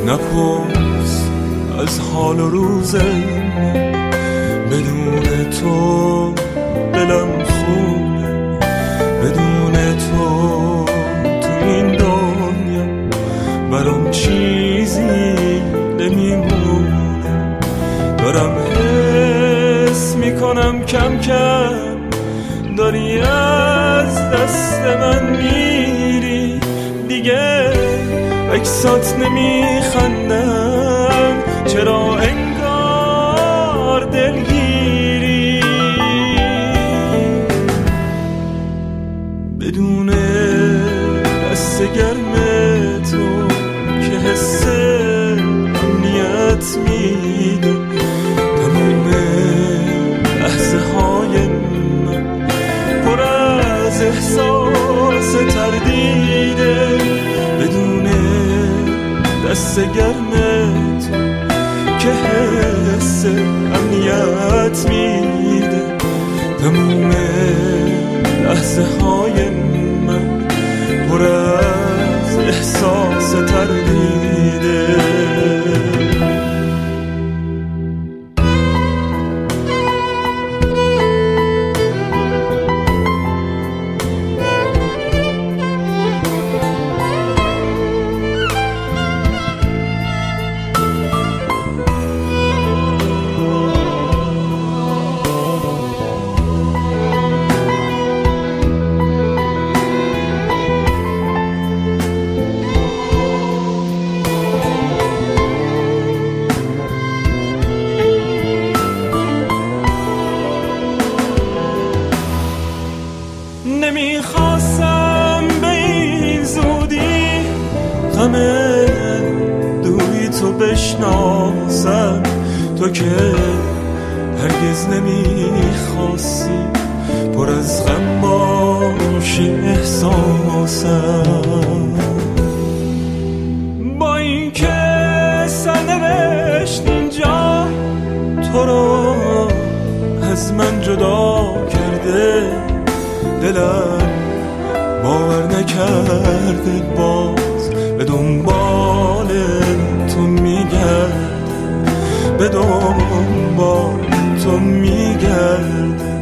نپرس از حال و روز من، بدون تو دلم خونه، بدون تو تو این دنیا برام چیزی نمیمونه. دارم حس میکنم کم کم داری از دست من میری، دیگه عکسات نمیخندم، چرا انگار دلگیری. بدون دست گرم تو که حس امنیت میده، تموم لحظه های من پر از احساس تردیده. بدون دست گرم تو که حس امنیت میده، تموم لحظه های من پر از احساس تردیده. نمیخواستم به این زودی غم دوری تو بشناسم، تو که هرگز نمیخواستی پر از غم باشی احساسم. با این که سرنوشت اینجا تو رو از من جدا کرده، دلم باور نکرده باز به دنبال تو میگرده، به دنبال تو میگرده.